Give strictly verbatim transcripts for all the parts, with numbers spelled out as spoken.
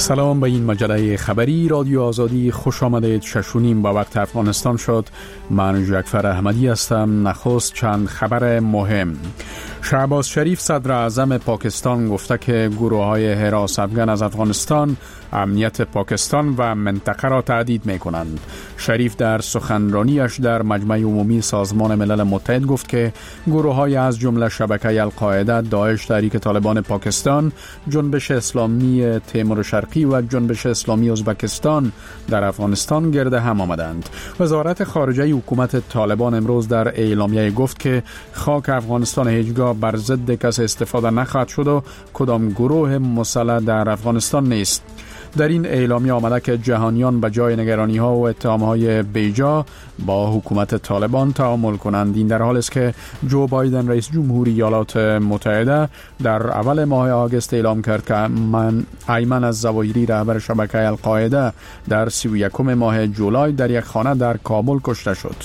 سلام به این مجله خبری رادیو آزادی، خوش آمدید. ششونیم با وقت افغانستان شد. من جعفر احمدی هستم. نخست چند خبر مهم. شهباز شریف صدر اعظم پاکستان گفته که گروه های حراس افغان از افغانستان امنیت پاکستان و منطقه را تهدید می کنند. شریف در سخنرانیش در مجمع عمومی سازمان ملل متحد گفت که گروه های از جمله شبکه القاعده، داعش، تحریک طالبان پاکستان، جنبش اسلامی تیمور شرقی و جنبش اسلامی ازبکستان در افغانستان گرد هم آمدند. وزارت خارجه حکومت طالبان امروز در اعلامیه گفت که خاک افغانستان هیچگاه بر ضد کس استفاده نخواهد شد و کدام گروه مسلح در افغانستان نیست. در این اعلامیه آمده که جهانیان به جای نگرانی ها و اتهام های بیجا با حکومت طالبان تعامل کنند. این در حال است که جو بایدن رئیس جمهوری ایالات متحده در اول ماه آگوست اعلام کرد که من ایمن الظواهری رهبر شبکه القاعده در سی و یکم ماه جولای در یک خانه در کابل کشته شد.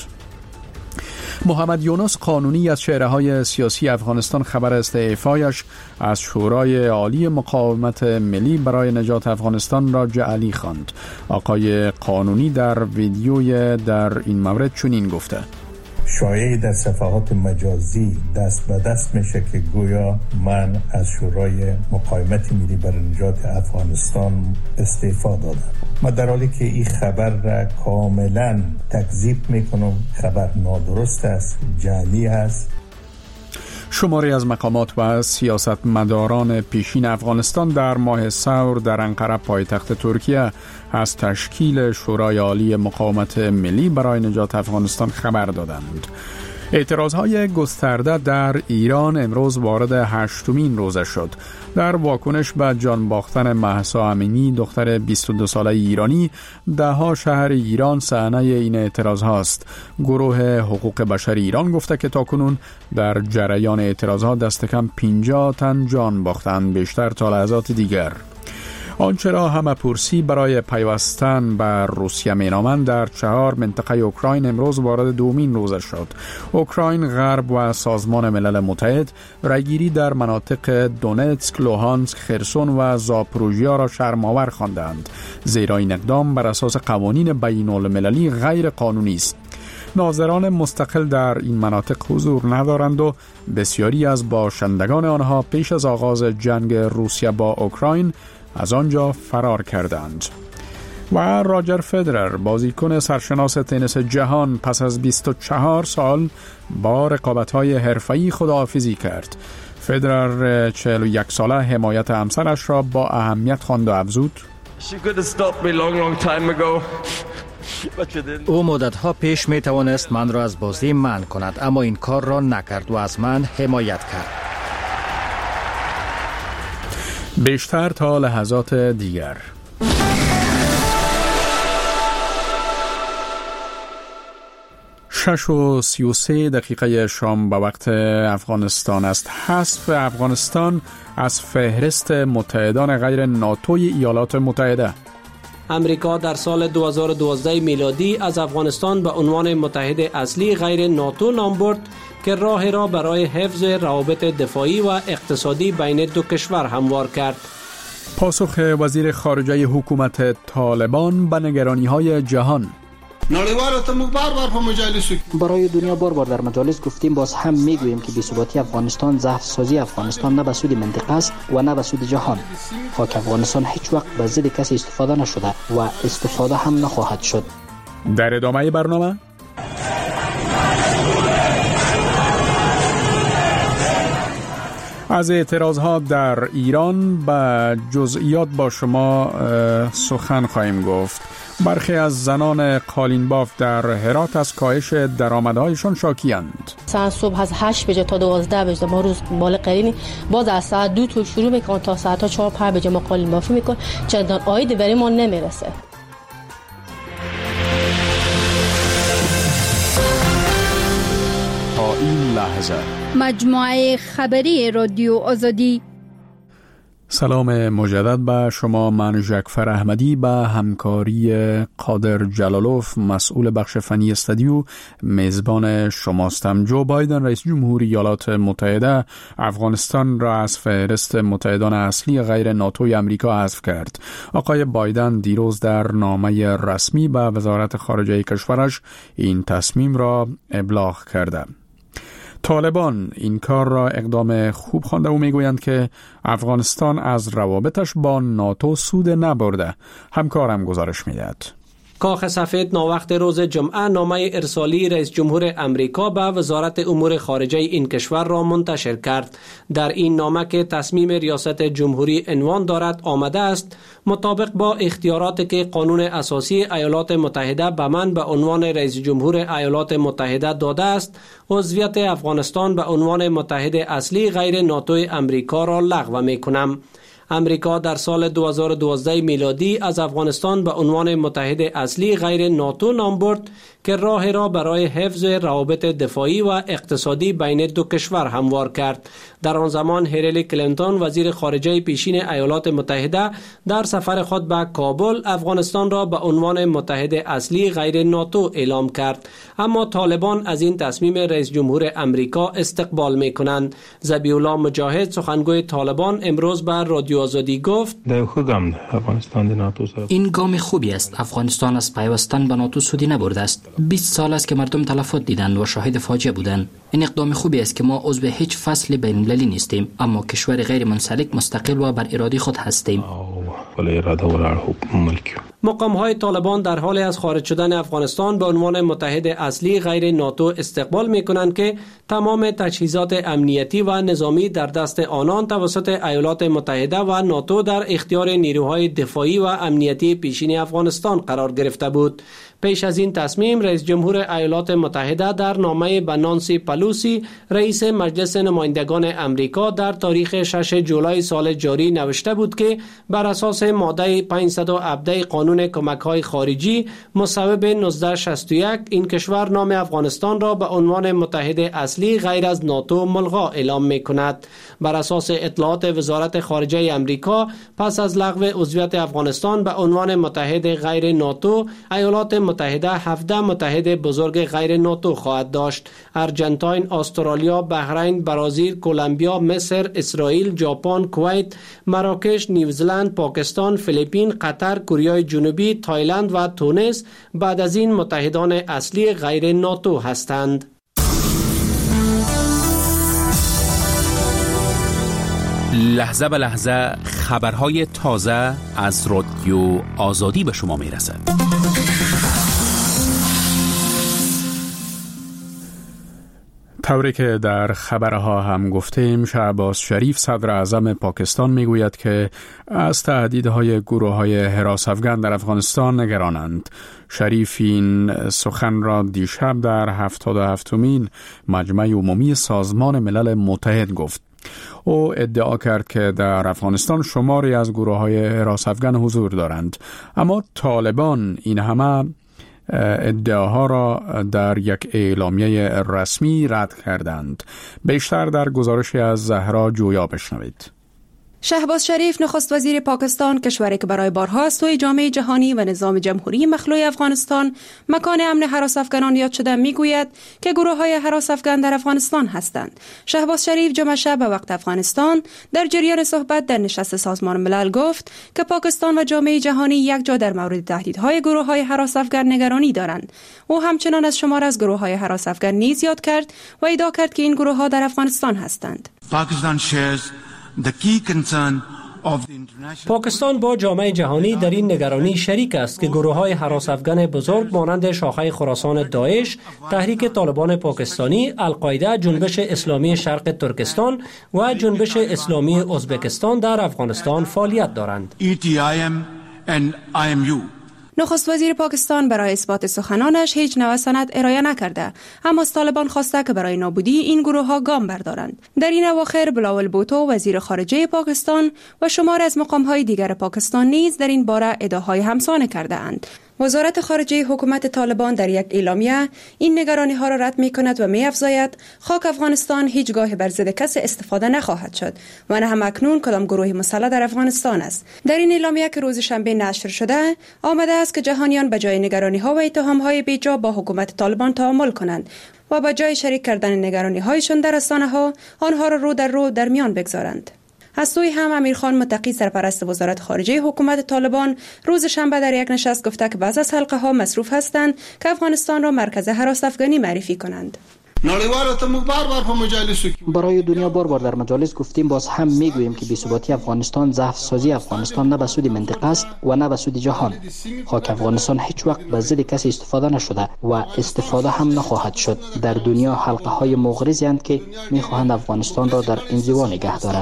محمد یونس قانونی از چهره‌های سیاسی افغانستان خبر استعفایش از شورای عالی مقاومت ملی برای نجات افغانستان را جعلی خواند. آقای قانونی در ویدیوی در این مورد چنین گفته: شایعی در صفحات مجازی دست به دست میشه که گویا من از شورای مقاومت ملی برای نجات افغانستان استعفا دادم. ما در حالی که این خبر را کاملا تکذیب میکنم، خبر نادرست است، جعلی است. شماری از مقامات و سیاستمداران پیشین افغانستان در ماه ثور در انقره پایتخت ترکیه از تشکیل شورای عالی مقاومت ملی برای نجات افغانستان خبر دادند. اعتراضهای گسترده در ایران امروز وارد هشتمین روزه شد. در واکنش به جان باختن مهسا امینی، دختر بیست و دو ساله ایرانی، دهها شهر ایران صحنه این اعتراض هاست. گروه حقوق بشر ایران گفته که تاکنون در جریان اعتراضها دست کم پنجاه تن جان باختند، بیشتر تا لحظات دیگر. آنچه را همه پرسی برای پیوستن به روسیه مینامند در چهار منطقه اوکراین امروز وارد دومین روزه شد. اوکراین، غرب و سازمان ملل متحد رایگیری در مناطق دونتسک، لوهانسک، خرسون و زاپروژیا را شرم‌آور خواندند، زیرا این اقدام بر اساس قوانین بین المللی غیر قانونی است. ناظران مستقل در این مناطق حضور ندارند و بسیاری از باشندگان آنها پیش از آغاز جنگ روسیه با اوکراین از آنجا فرار کردند. و راجر فدرر، بازیکن سرشناس تنیس جهان، پس از بیست و چهار سال با رقابت‌های حرفه‌ای خداحافظی کرد. فدرر چهل و یک ساله حمایت همسرش را با اهمیت خواند و افزود: او مدت‌ها پیش می توانست من را از بازی منع کند، اما این کار را نکرد و از من حمایت کرد. بیشتر تا لحظات دیگر. شش و سی و سه دقیقه شام به وقت افغانستان است. حذف افغانستان از فهرست متحدان غیر ناتوی ایالات متحده. امریکا در سال دو هزار و دوازده میلادی از افغانستان به عنوان متحد اصلی غیر ناتو نام برد که راه را برای حفظ روابط دفاعی و اقتصادی بین دو کشور هموار کرد. پاسخ وزیر خارجه حکومت طالبان به نگرانی‌های جهان. برای دنیا بار بار در مجالس گفتیم، باز هم میگوییم که بی‌ثباتی افغانستان ضعف سازی افغانستان نه به سود منطقه است و نه به سود جهان. خاک افغانستان هیچ وقت به ضد کسی استفاده نشده و استفاده هم نخواهد شد. در ادامه برنامه از اعتراضها در ایران به جزئیات با شما سخن خواهیم گفت. برخی از زنان قالینباف در هرات از کاهش درآمدهایشان شاکی‌اند. ساعت صبح از هشت بجه تا دوازده بجه ما روز بال قرینی، باز از ساعت دو تو شروع میکنن تا ساعت چهار پنج بجه ما قالینبافی میکنن، چندان عایدی برای ما نمیرسه. تا این لحظه مجموعه خبری رادیو آزادی. سلام مجدد به شما. من جعفر احمدی به همکاری قادر جلالوف مسئول بخش فنی استودیو میزبان شماستم. جو بایدن رئیس جمهوری ایالات متحده افغانستان را از فهرست متحدان اصلی غیر ناتوی امریکا حذف کرد. آقای بایدن دیروز در نامه رسمی به وزارت خارجه کشورش این تصمیم را ابلاغ کرده. طالبان این کار را اقدام خوب خوانده و میگویند که افغانستان از روابطش با ناتو سود نبرده. همکارم گزارش میدهد. کاخ سفید ناوقت روز جمعه نامه ارسالی رئیس جمهور امریکا به وزارت امور خارجه این کشور را منتشر کرد. در این نامه که تصمیم ریاست جمهوری عنوان دارد آمده است: مطابق با اختیاراتی که قانون اساسی ایالات متحده به من به عنوان رئیس جمهور ایالات متحده داده است، عضویت افغانستان به عنوان متحد اصلی غیر ناتوی امریکا را لغو می کنم. امریکا در سال دو هزار و دوازده میلادی از افغانستان به عنوان متحد اصلی غیر ناتو نام برد که راه را برای حفظ روابط دفاعی و اقتصادی بین دو کشور هموار کرد. در آن زمان هیلاری کلینتون وزیر خارجه پیشین ایالات متحده در سفر خود به کابل افغانستان را به عنوان متحد اصلی غیر ناتو اعلام کرد. اما طالبان از این تصمیم رئیس جمهور امریکا استقبال می کنند. ذبیح الله مجاهد سخنگوی طالبان امروز به رادیو آزادی گفت: این گام خوبی است. افغانستان از پیوستن به ناتو سودی نبرده است. بیست سال است که مردم تلفات دیدند و شاهد فاجعه بودند. این اقدام خوبی است که ما عضو هیچ فصل بین المللی نیستیم، اما کشور غیر منسلک مستقل و بر اراده خود هستیم. مقام های طالبان در حال از خارج شدن افغانستان به عنوان متحد اصلی غیر ناتو استقبال می کنند که تمام تجهیزات امنیتی و نظامی در دست آنان توسط ایالات متحده و ناتو در اختیار نیروهای دفاعی و امنیتی پیشین افغانستان قرار گرفته بود. پیش از این تصمیم رئیس جمهور ایالات متحده در نامه به نانسی پلوسی رئیس مجلس نمایندگان امریکا در تاریخ شش جولای سال جاری نوشته بود که بر اساس ماده پانصد و هفده قانون کمک‌های خارجی مصوب نوزده شصت و یک این کشور نام افغانستان را به عنوان متحد اصلی غیر از ناتو ملغا اعلام می‌کند. بر اساس اطلاعات وزارت خارجه امریکا پس از لغو عضویت افغانستان به عنوان متحد غیر ناتو، ایالات متحده هفده متحد بزرگ غیر ناتو خواهد داشت: ارجنتاین، استرالیا، بحرین، برزیل، کلمبیا، مصر، اسرائیل، ژاپن، کویت، مراکش، نیوزلند، پاکستان، فیلیپین، قطر، کره جنوبی، تایلند و تونس بعد از این متحدان اصلی غیر ناتو هستند. لحظه به لحظه خبرهای تازه از رادیو آزادی به شما می رسد. طوری که در خبرها هم گفتیم، شهباز شریف صدر اعظم پاکستان میگوید که از تهدیدهای گروه‌های حراس افغان در افغانستان نگرانند. شریف این سخن را دیشب در هفتاد و هفتمین مجمع عمومی سازمان ملل متحد گفت. او ادعا کرد که در افغانستان شماری از گروه‌های حراس افغان حضور دارند، اما طالبان این همه ادعاها را در یک اعلامیه رسمی رد کردند. بیشتر در گزارشی از زهرا جویا بشنوید. شهباز شریف نخست وزیر پاکستان، کشوری که برای بارها از سوی جامعه جهانی و نظام جمهوری مخلوع افغانستان مکان امن هراس افغانان یاد شده، میگوید که گروه‌های هراس افغان در افغانستان هستند. شهباز شریف جمعه شب به وقت افغانستان در جریان صحبت در نشست سازمان ملل گفت که پاکستان و جامعه جهانی یک جا در مورد تهدیدهای گروه‌های هراس افغان نگرانی دارند. او همچنان از شمار از گروه‌های هراس افغان نیز یاد کرد و ادعا کرد که این گروه‌ها در افغانستان هستند. پاکستان shares پاکستان با جامعه جهانی در این نگرانی شریک است که گروه‌های هراس افغان بزرگ مانند شاخه خراسان داعش، تحریک طالبان پاکستانی، القاعده، جنبش اسلامی شرق ترکستان و جنبش اسلامی ازبکستان در افغانستان فعالیت دارند. ای تی آی ام and آی ام یو نخست وزیر پاکستان برای اثبات سخنانش هیچ نوع سند ارائه نکرده، اما از طالبان خواسته که برای نابودی این گروه ها گام بردارند. در این اواخر بلاول بوتو وزیر خارجه پاکستان و شمار از مقام های دیگر پاکستان نیز در این باره ادعاهای همسانه کرده اند. وزارت خارجه حکومت طالبان در یک اعلامیه این نگرانی ها را رد می کند و می افزاید خاک افغانستان هیچگاه بر ضد کسی استفاده نخواهد شد و نه هم اکنون کدام گروه مسلح در افغانستان است. در این اعلامیه که روز شنبه نشر شده آمده است که جهانیان به جای نگرانی ها و اتهام های بیجا با حکومت طالبان تعامل کنند و به جای شریک کردن نگرانی هایشان در رسانه ها آنها را رو در رو در میان بگذارند. از سوی هم امیرخان متقی سرپرست وزارت خارجه حکومت طالبان روز شنبه در یک نشست گفته که بعض از حلقه ها مصروف هستند که افغانستان را مرکز هراس افغانی معرفی کنند. برای دنیا بار بار در مجالس گفتیم، باز هم میگوییم که بی‌ثباتی افغانستان ضعف سازی افغانستان نه به سود منطقه است و نه به سود جهان. خاک افغانستان هیچ وقت به ضد کسی استفاده نشده و استفاده هم نخواهد شد. در دنیا حلقه های مغرضی اند که میخواهند افغانستان را در انزوا نگه دارند.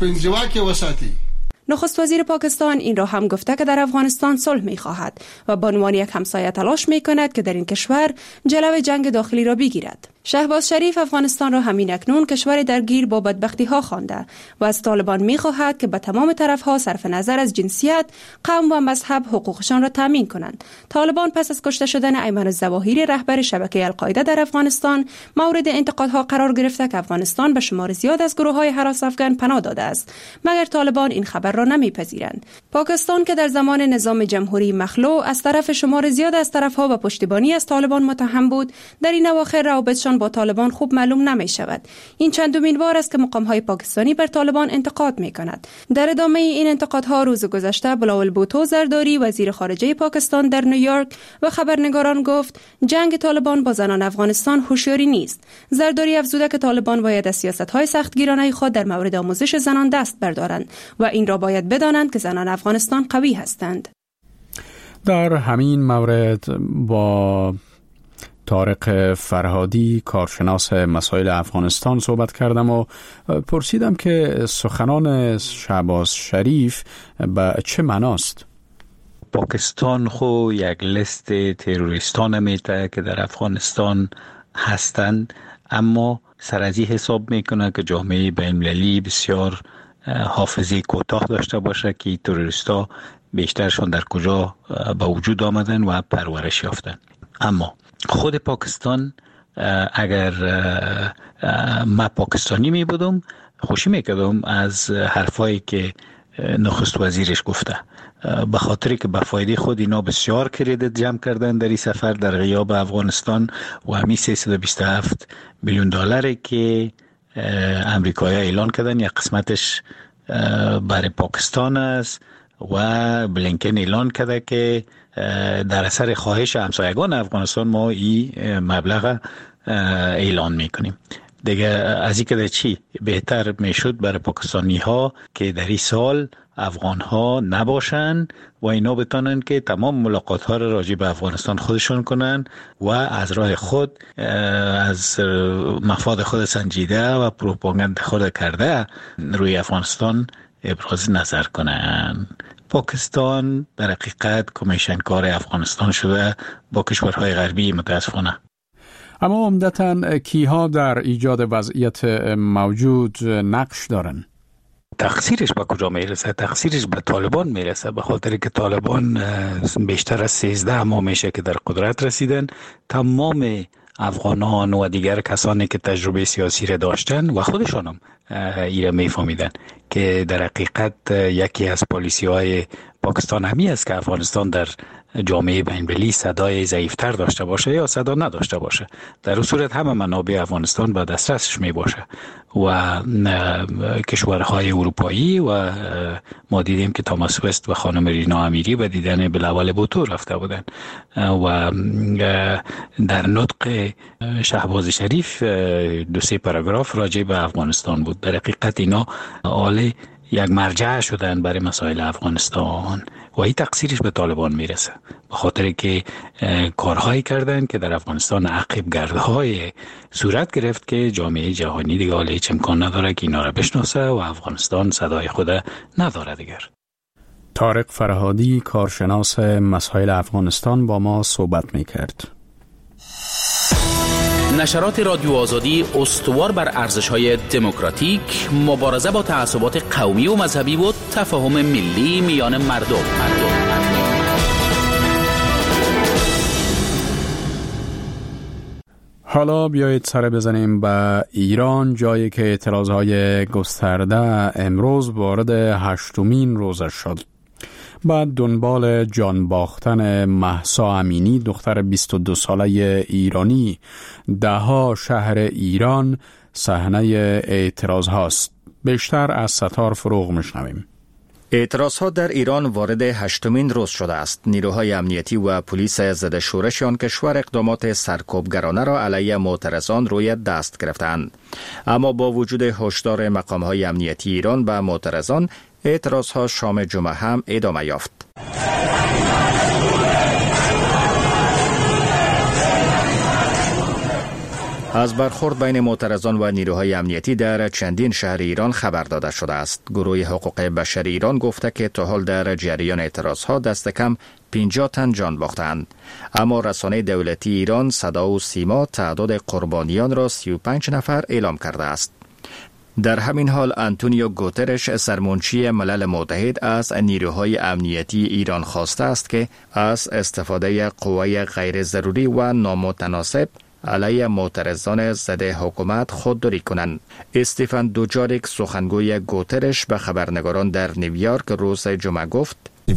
نخست وزیر پاکستان این را هم گفته که در افغانستان صلح می خواهد و به عنوان یک همسایه تلاش می کند که در این کشور جلو جنگ داخلی را بگیرد. شهباز شریف افغانستان را همین اکنون کشور درگیر با بدبختی ها خوانده و از طالبان می خواهد که به تمام طرف ها صرف نظر از جنسیت، قوم و مذهب حقوقشان را تامین کنند. طالبان پس از کشته شدن ایمن الظواهری رهبر شبکه القاعده در افغانستان مورد انتقادها قرار گرفته که افغانستان به شمار زیاد از گروه های هراس افغان پناه داده است، مگر طالبان این خبر را نمیپذیرند. پاکستان که در زمان نظام جمهوری مخلوع از طرف شمار زیاد از طرفها به پشتیبانی از طالبان متهم بود، در این اواخر روابطشان با طالبان خوب معلوم نمی شود. این چندمین بار است که مقام‌های پاکستانی بر طالبان انتقاد می کند. در ادامه این انتقادها روز گذشته بلاول بوتو زرداری وزیر خارجه پاکستان در نیویورک و خبرنگاران گفت جنگ طالبان با زنان افغانستان هوشیاری نیست. زرداری افزوده که طالبان باید از سیاست‌های سختگیرانه خود در مورد آموزش زنان دست بردارند و این را باید بدانند که زنان افغانستان قوی هستند. در همین مورد با طارق فرهادی کارشناس مسائل افغانستان صحبت کردم و پرسیدم که سخنان شهباز شریف به چه معناست؟ پاکستان خو یک لیست تروریستان میته که در افغانستان هستند، اما سر از این حساب میکنه که جامعه بین‌المللی بسیار حافظه کوتاه داشته باشه که تروریستا بیشترشون در کجا به وجود آمدن و پرورش یافتن. اما خود پاکستان اگر ما پاکستانی می بودم خوشی میکردم از حرفایی که نخست وزیرش گفته، به خاطری که به فایده خود اینا بسیار کردیت جمع کردن در این سفر در غیاب افغانستان و همین سیصد و بیست و هفت میلیون دلاری که امریکایی اعلان کردن یک قسمتش برای پاکستان است و بلینکن اعلان کرده که در اثر خواهش همسایگان افغانستان ما این مبلغ اعلان میکنیم. دیگه از این که چی بهتر میشد برای پاکستانی ها که در این سال افغان ها نباشن و اینا بتانن که تمام ملاقات ها را راجع به افغانستان خودشون کنن و از راه خود از مفاد خود سنجیده و پروپاگاند خود کرده روی افغانستان ابراز نظر کنن. پاکستان در حقیقت کمیشن کار افغانستان شده با کشورهای غربی متاسفانه. اما عمدتاً کیها در ایجاد وضعیت موجود نقش دارن؟ تقصیرش به کجا میرسه؟ تقصیرش به طالبان میرسه، به خاطر که طالبان بیشتر از سیزده ماه میشه که در قدرت رسیدن. تمام افغانان و دیگر کسانی که تجربه سیاسی را داشتن و خودشان هم ایره میفهمیدن که در حقیقت یکی از پالیسی های پاکستان همی است که افغانستان در جامعه بین‌المللی صدای ضعیفتر داشته باشه یا صدا نداشته باشه. در اون صورت همه منابع افغانستان به دسترسش می باشه و کشورهای اروپایی و ما دیدیم که تاماس وست و خانم رینا امیری به دیدن بلاول بوتو رفته بودن و در نطق شهباز شریف دو سه پاراگراف راجع به افغانستان بود. در حقیقت اینا آله یک مرجع شدن برای مسائل افغانستان و این تقصیرش به طالبان میرسه، به خاطر که کارهایی کردن که در افغانستان عقب گردهای صورت گرفت که جامعه جهانی دیگه حالا هیچ امکان نداره که اینا را بشناسه و افغانستان صدای خود نداره دیگر. طارق فرهادی کارشناس مسائل افغانستان با ما صحبت میکرد. نشرات رادیو آزادی استوار بر ارزش‌های دموکراتیک، مبارزه با تعصبات قومی و مذهبی و تفاهم ملی میان مردم. مردم. حالا بیایید سر بزنیم به ایران، جایی که اعتراضهای گسترده امروز وارد هشتمین روزش شد. بعد دنبال جان باختن مهسا امینی، دختر بیست و دو ساله ایرانی، دهها شهر ایران صحنه اعتراض هاست. بیشتر از ستار فروغ میشنویم. اعتراضها در ایران وارد هشتمین روز شده است. نیروهای امنیتی و پلیس ضد شورش آن کشور اقدامات سرکوبگرانه را علیه معترضان روی دست گرفتند. اما با وجود هشدار مقامهای امنیتی ایران به معترضان، اعتراضها شام جمعه هم ادامه یافت. از برخورد بین معترضان و نیروهای امنیتی در چندین شهر ایران خبر داده شده است. گروه حقوق بشر ایران گفته که تا حال در جریان اعتراضها دست کم پنجاه تن جان باختند. اما رسانه دولتی ایران صدا و سیما تعداد قربانیان را سی و پنج نفر اعلام کرده است. در همین حال آنتونیو گوترش، سرمنشی ملل متحد، از نیروهای امنیتی ایران خواسته است که از استفاده قوه غیر ضروری و نامتناسب علیه معترضان ضد حکومت خودداری کنند. استیفن دوجاریک، سخنگوی گوترش، به خبرنگاران در نیویورک روز جمعه گفت: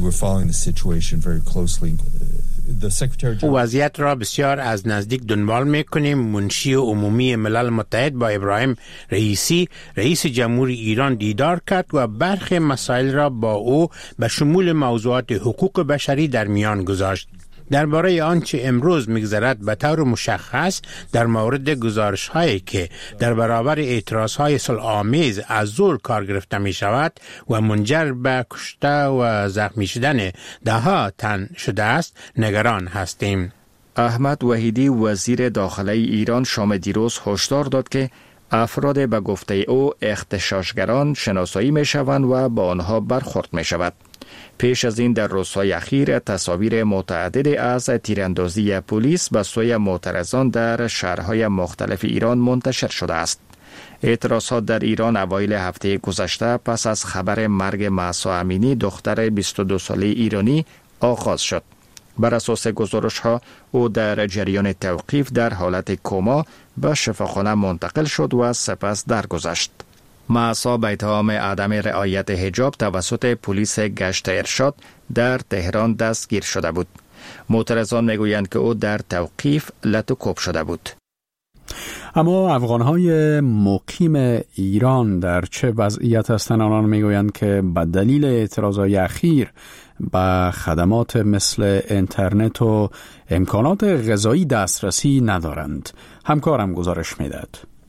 وضعیت را بسیار از نزدیک دنبال میکنیم. منشی عمومی ملل متحد با ابراهیم رئیسی، رئیس جمهوری ایران، دیدار کرد و برخی مسائل را با او به شمول موضوعات حقوق بشری در میان گذاشت. درباره آنچه امروز میگذرد به طور مشخص در مورد گزارش هایی که در برابر اعتراض های صلح‌آمیز از زور کار گرفته می شود و منجر به کشته و زخمی شدن ده ها تن شده است نگران هستیم. احمد وحیدی، وزیر داخله ایران، شام دیروز هشدار داد که افراد به گفته او اغتشاشگران شناسایی می شوند و با آنها برخورد می شود. پیش از این در روزهای اخیر تصاویر متعدد از تیراندازی پلیس به سوی معترضان در شهرهای مختلف ایران منتشر شده است. اعتراضات در ایران اوایل هفته گذشته پس از خبر مرگ مهسا امینی، دختر بیست و دو ساله ایرانی، آغاز شد. بر اساس گزارش‌ها او در جریان توقیف در حالت کما به شفاخانه منتقل شد و سپس درگذشت. مهسا به اتهام عدم رعایت حجاب توسط پلیس گشت ارشاد در تهران دستگیر شده بود. معترضان میگویند که او در توقیف لطو شده بود. اما افغان‌های مقیم ایران در چه وضعیت هستند؟ آنان میگویند که به دلیل اعتراضات اخیر به خدمات مثل اینترنت و امکانات غذایی دسترسی ندارند. همکارم گزارش میداد.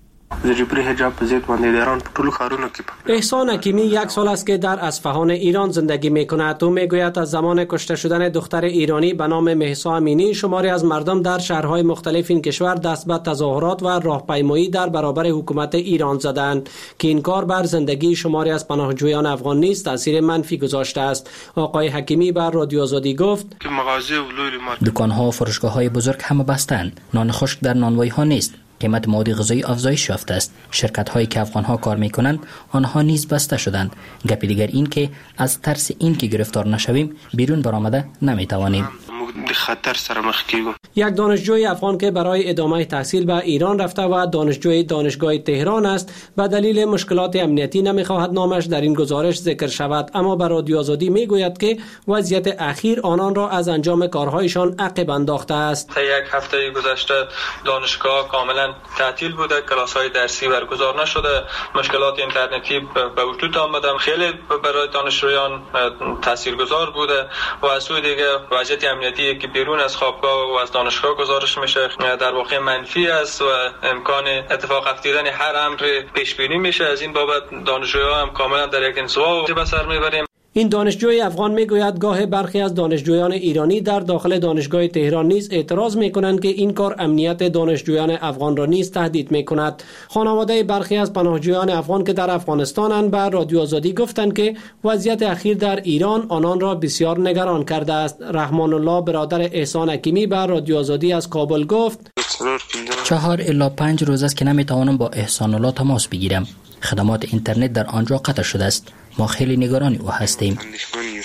احسان حکیمی یک سال است که در اصفهان ایران زندگی میکند. او میگوید از زمان کشته شدن دختر ایرانی به نام مهسا امینی، شماری از مردم در شهرهای مختلف این کشور دست به تظاهرات و راهپیمایی در برابر حکومت ایران زدند که این کار بر زندگی شماری از پناهجویان افغان نیز تاثیر منفی گذاشته است. آقای حکیمی بر رادیو آزادی گفت: دکان‌ها و فروشگاه‌های بزرگ همه بستند. نان خشک در نانوایی‌ها نیست. قیمت مواد غذایی افزایش یافته است. شرکت هایی که افغان ها کار می کنند آنها نیز بسته شدند. گپی دیگر این که از ترس این که گرفتار نشویم بیرون برآمده نمی توانیم. خطر سره مخ کیږو. یک دانشجوی افغان که برای ادامه تحصیل به ایران رفته و دانشجوی دانشگاه تهران است، به دلیل مشکلات امنیتی نمیخواهد نامش در این گزارش ذکر شود، اما بر رادیو آزادی میگوید که وضعیت اخیر آنان را از انجام کارهایشان عقب انداخته است. تا یک هفته گذشته دانشگاه کاملا تعطیل بوده، کلاس‌های درسی برگزار نشده، مشکلات اینترنتی به وجود آمده، خیلی برای دانشجویان تاثیرگذار بوده و از سوی دیگه وضعیت امنیتی که بیرون از خوابگاه و از دانشگاه گزارش میشه در واقع منفی است و امکان اتفاق افتادن هر امر پیش بینی میشه. از این بابت دانشجویان هم کاملا در یک انزوا به سر میبریم. این دانشجوی افغان میگوید گاه برخی از دانشجویان ایرانی در داخل دانشگاه تهران نیز اعتراض میکنند که این کار امنیت دانشجویان افغان را نیز تهدید میکند. خانواده برخی از پناهجویان افغان که در افغانستانند به رادیو آزادی گفتند که وضعیت اخیر در ایران آنان را بسیار نگران کرده است. رحمان الله برادر احسان حکیمی به رادیو آزادی از کابل گفت: چهار الی پنج روز است که نمیتوانم با احسان الله تماس بگیرم. خدمات اینترنت در آنجا قطع شده است. ما خیلی نگران او هستیم.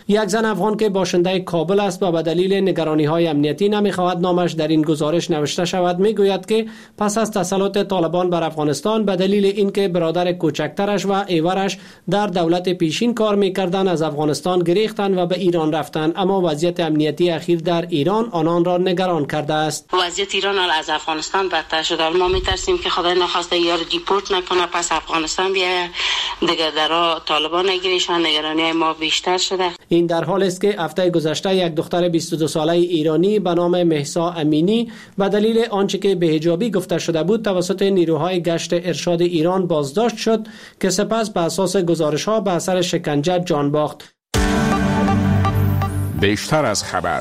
یک زن افغان که باشنده کابل است و به دلیل نگرانی‌های امنیتی نمی‌خواهد نامش در این گزارش نوشته شود میگوید که پس از تسلط طالبان بر افغانستان به دلیل اینکه برادر کوچکترش و ایورش در دولت پیشین کار می‌کردند از افغانستان گریختند و به ایران رفتند، اما وضعیت امنیتی اخیر در ایران آنان را نگران کرده است. وضعیت ایران از افغانستان بدتر شده. ما می‌ترسیم که خدای نخواسته یار دیپورت نکنه پس افغانستان بیاید دیگر در طالبان نگیرش و نگرانی ما بیشتر شده. این در حال است که هفته گذشته یک دختر بیست و دو ساله ایرانی به نام مهسا امینی به دلیل آنچه که بی‌حجابی گفته شده بود توسط نیروهای گشت ارشاد ایران بازداشت شد که سپس به اساس گزارش‌ها به اثر شکنجه جان باخت. بیشتر از خبر.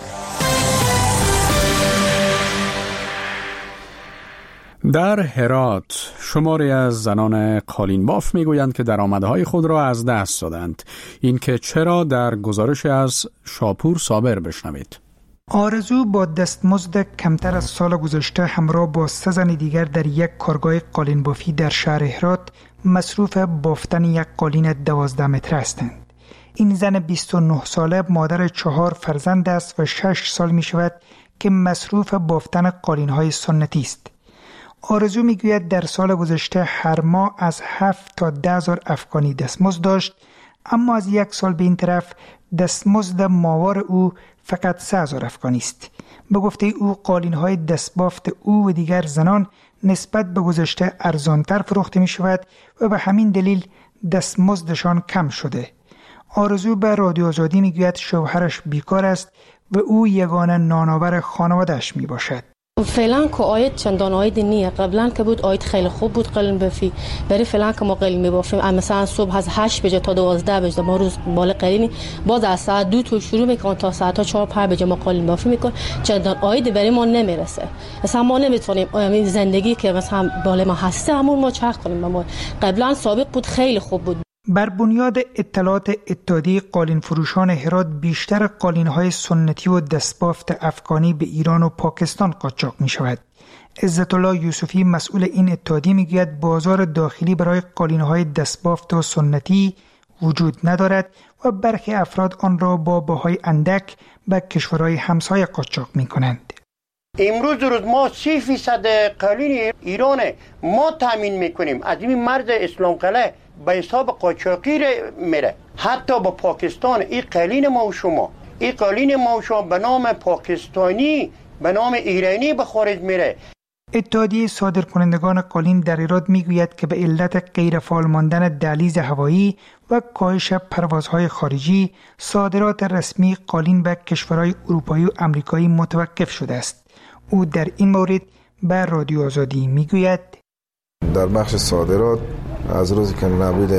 در هرات شماری از زنان قالینباف میگویند که درآمدهای خود را از دست دادند. این که چرا در گزارش از شاپور صابر بشنوید. آرزو با دستمزد کمتر از سال گذشته همراه با سه زن دیگر در یک کارگاه قالینبافی در شهر هرات مصروف بافتن یک قالین دوازده متر هستند. این زن بیست و نه ساله مادر چهار فرزند است و شش سال می شود که مصروف بافتن قالین‌های سنتی است. آرزو میگوید در سال گذشته هر ماه از هفت تا ده هزار افغانی دستمزد داشت، اما از یک سال به این طرف دستمزد ماهوار او فقط سه هزار افغانی است. به گفته او قالین‌های دستبافت او و دیگر زنان نسبت به گذشته ارزانتر فروخته می شود و به همین دلیل دستمزدشان کم شده. آرزو به رادیو آزادی میگوید شوهرش بیکار است و او یگانه نانآور خانواده‌اش می باشد. فعلا که آید چندان آید نیه. قبلا که بود آید خیلی خوب بود قلم بافی. برای فعلا که ما قلم میبافیم مثلا صبح از هشت بجه تا دوازده بجه ما روز بالا قرینی باز از ساعت دو تو شروع میکنن تا ساعت چهار پنج بجه ما قلم بافی میکن. چندان آید برای ما نمیرسه. مثلا ما نمیتونیم این زندگی که مثلا بالا ما هسته همون ما چرخ کنیم. ما قبلا سابق بود خیلی خوب بود. بر بنیاد اطلاعات اتحادیه قالین فروشان هرات بیشتر قالین‌های سنتی و دستبافت افغانی به ایران و پاکستان قاچاق می‌شود. عزت الله یوسفی مسئول این اتحادیه میگوید بازار داخلی برای قالین‌های دستبافت و سنتی وجود ندارد و برخی افراد آن را با بهای اندک به کشورهای همسایه قاچاق می‌کنند. امروز روز ما سی فیصد قالین ایران ما تامین میکنیم. از این مرز اسلام قلعه به حساب قاچاقی میره. حتی با پاکستان این قالین ما و شما این قالین ما و شما به نام پاکستانی به نام ایرانی به خارج میره. اتحادیه صادرکنندگان قالین در ایران میگوید که به علت غیر فعال ماندن دهلیز هوایی و کاهش پروازهای خارجی صادرات رسمی قالین به کشورهای اروپایی و آمریکایی متوقف شده است. او در این مورد به رادیو آزادی میگوید در بخش صادرات از روزی که نبود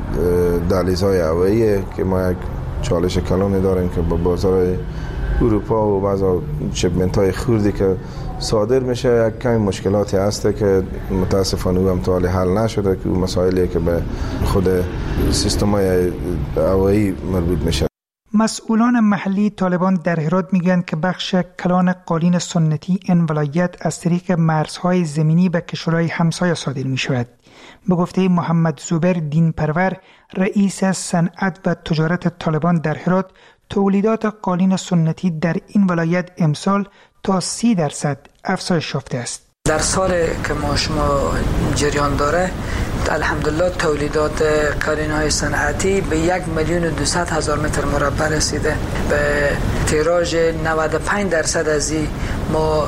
دهلیزهای هوایی که ما یک چالش کلانی داریم که با بازار اروپا و بعضی شیپمنت های خوردی که صادر میشه یک کمی مشکلاتی هسته که متاسفانه او هم تا حال حل نشده که اون مسائلی که به خود سیستم های هوایی مربوط میشه. مسئولان محلی طالبان در هرات میگن که بخش کلان قالین سنتی این ولایت از طریق مرزهای زمینی به کشورهای همسایه صادر می شود. به گفته محمد زبیر دین پرور رئیس صنعت و تجارت طالبان در هرات، تولیدات قالین سنتی در این ولایت امسال تا سی درصد افزایش یافته است. در سال که ما شما جریان داره الحمدلله تولیدات قالین‌های صنعتی به یک میلیون و دویست هزار متر مربع رسیده. به تیراژ نود و پنج درصد از این ما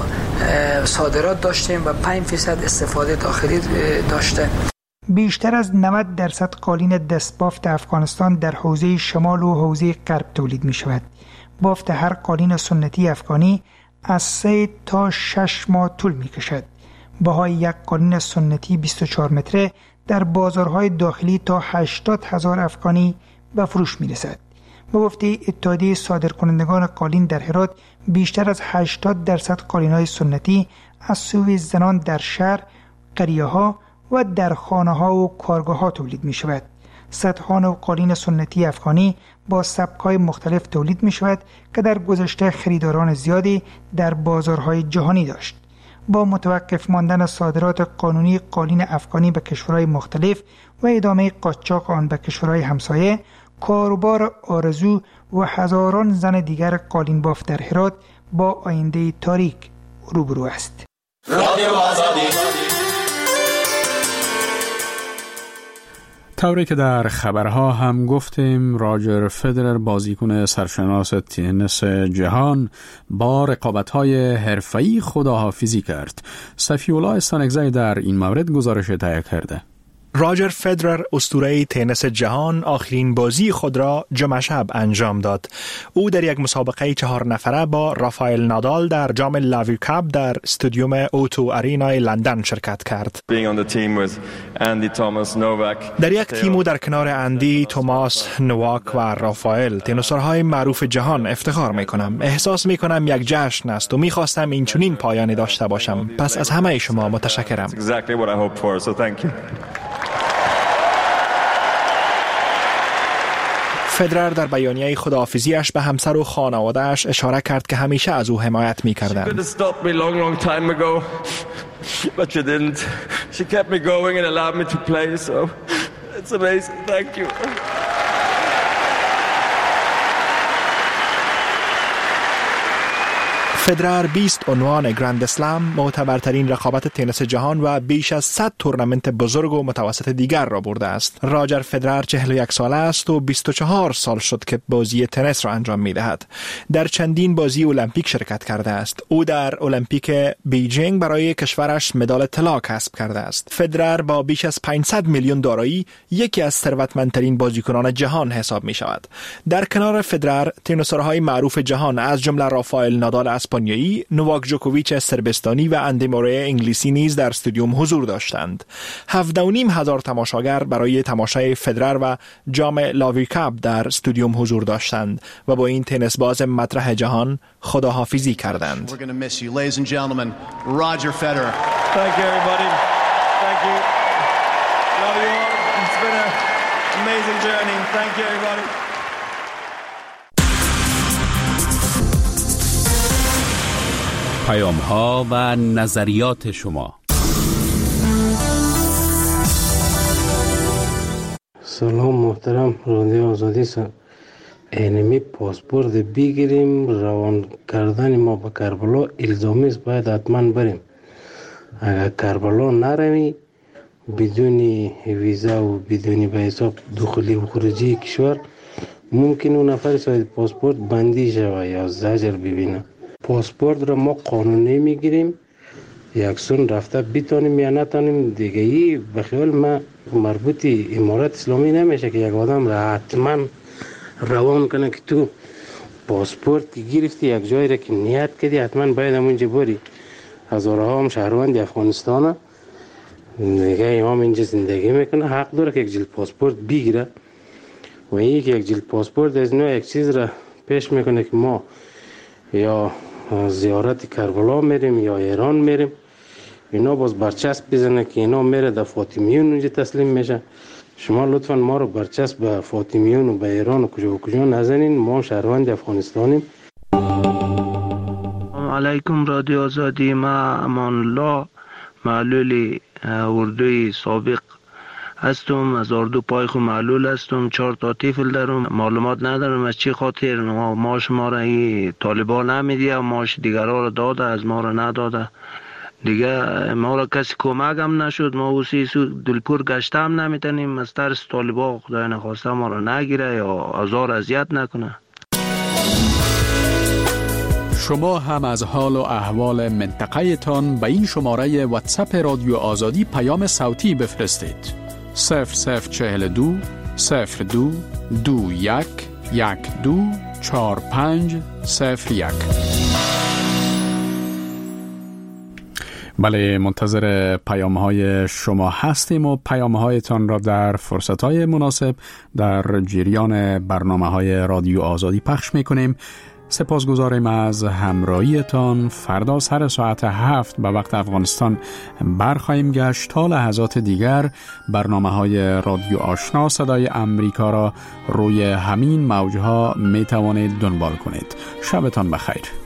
صادرات داشتیم و پنج فیصد استفاده داخلی داشته. بیشتر از نود درصد قالین دستبافت افغانستان در حوزه شمال و حوزه غرب تولید می شود. بافت هر قالین سنتی افغانی از سه تا شش ماه طول می کشد. بهای یک قالین سنتی بیست و چهار متره در بازارهای داخلی تا هشتاد هزار افغانی به فروش می رسد. به گفته اتحادیه صادرکنندگان قالین در هرات بیشتر از هشتاد درصد قالین‌های سنتی از سوی زنان در شهر، قریه‌ها و در خانه‌ها و کارگاه‌ها تولید می شود. صدها نوع قالین سنتی افغانی با سبک‌های مختلف تولید می شود که در گذشته خریداران زیادی در بازارهای جهانی داشت. با متوقف ماندن صادرات قانونی قالین افغانی به کشورهای مختلف و ادامه قاچاق آن به کشورهای همسایه، کاروبار آرزو و هزاران زن دیگر قالین باف در هرات با آینده تاریک روبرو است. طوری که در خبرها هم گفتیم، راجر فدرر بازیکن سرشناس تنیس جهان با رقابت‌های حرفه‌ای خداحافظی کرد. صفی‌الله استانکزی در این مورد گزارش تهیه کرده. راجر فدرر اسطوره تنیس جهان آخرین بازی خود را جمعه شب انجام داد. او در یک مسابقه چهار نفره با رافائل نادال در جام لاوی کاپ در استادیوم اوتو آرینای لندن شرکت کرد. در یک تیم در کنار اندی، توماس، نواک و رافائل، تنیسورهای معروف جهان افتخار می کنم. احساس می کنم یک جشن است و می خواستم این چنین پایانی داشته باشم. پس از همه شما متشکرم. فدرر در بیانیه خداحافظیش به همسر و خانواده‌اش اشاره کرد که همیشه از او حمایت می‌کردند. فدرر بیست عنوان گرند اسلم، معتبرترین رقابت تنیس جهان و بیش از صد تورنمنت بزرگ و متوسط دیگر را برده است. راجر فدرر چهل و یک ساله است و بیست و چهار سال شد که بازی تنیس را انجام می‌دهد. در چندین بازی المپیک شرکت کرده است. او در المپیک بیجینگ برای کشورش مدال طلا کسب کرده است. فدرر با بیش از پانصد میلیون دارایی یکی از ثروتمندترین بازیکنان جهان حساب می‌شود. در کنار فدرر، تنیسورهای معروف جهان از جمله رافائل نادال اسپانیایی، نواک جوکوویچ سربستانی و اندی موری انگلیسی نیز در استادیوم حضور داشتند. هفده و نیم هزار تماشاگر برای تماشای فدرر و جام لاوی کاپ در استادیوم حضور داشتند و با این تنیس باز مطرح جهان خداحافظی کردند. پیام ها و نظریات شما. سلام محترم رادیو آزادی سر اینمی پاسپورت بگیریم، روان کردن ما به کربلا الزامی است، باید حتما بریم. اگر کربلا نروی بدون ویزا و بدون به حساب دخولی و خروجی کشور ممکن اون نفر صاحب پاسپورت بندی شود یا زجر ببینه. پاسپورت را ما قانونی میگیریم، یکسون رفته بیتانیم یا نتانیم دیگه. ای به خیال ما مربوط امارات اسلامی نمیشه که یک آدم را حتما روان کنه که تو پاسپورت که گرفتی یک جایی را که نیت کردی حتما باید همونجا بری. هزارها هم شهروند افغانستان دیگه امام اینجا زندگی میکنه، حق داره که یک جلد پاسپورت بگیره و این که یک جلد پاسپورت از نوع یک چیز را پیش میکنه که ما یا زیارت کربلا میریم یا ایران میریم، اینا باز برچسب بزنه که اینا میره در فاطمیون اونجا تسلیم میشه. شما لطفا ما رو برچسب به فاطمیون و به ایران و کجا و کجا نزنین، ما شهروند افغانستانیم. علیکم رادیو آزادی، ما امان الله معلولی اردوی سابق هستم، از اردو پایخو معلول هستم، چهار تا طفل دارم. معلومات ندارم از چی خاطر ماش ما را این طالبان نمیدیه، ماش دیگرها را داده از ما را نداده دیگه. ما را کسی کمک هم نشد، ما اوسی سو دلپور گشته هم نمیتونیم از ترس طالبان خدای نخواسته ما را نگیره یا آزار اذیت نکنه. شما هم از حال و احوال منطقه تان به این شماره واتساپ رادیو آزادی پیام صوتی بفرستید. صفر صفر چهل دو صفر دو دو یک یک دو چار پنج صفر یک. بله، منتظر پیام های شما هستیم و پیام هایتان را در فرصت های مناسب در جریان برنامه های رادیو آزادی پخش می کنیم. سپاسگزاریم از همراهیتان. فردا سر ساعت هفت به وقت افغانستان برخواهیم گشت. تا لحظات دیگر برنامه های رادیو آشنا صدای امریکا را روی همین موجها می توانید دنبال کنید. شبتان بخیر.